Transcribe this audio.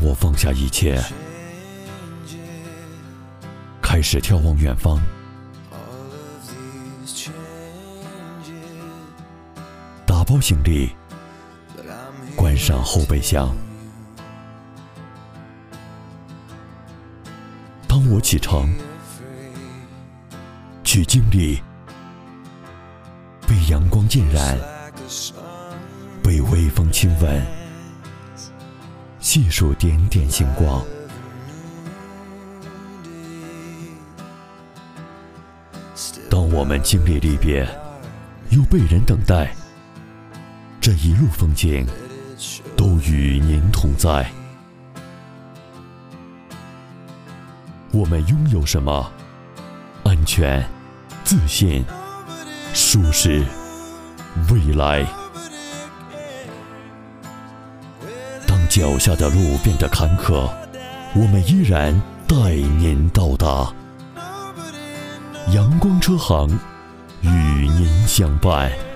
我放下一切，开始眺望远方。打包行李，关上后备箱。当我启程，去经历被阳光浸染，被微风亲吻，细数点点星光。当我们经历离别，又被人等待，这一路风景都与您同在。我们拥有什么？安全、自信、舒适、未来。当脚下的路变得坎坷，我们依然带您到达。阳光车行与您相伴。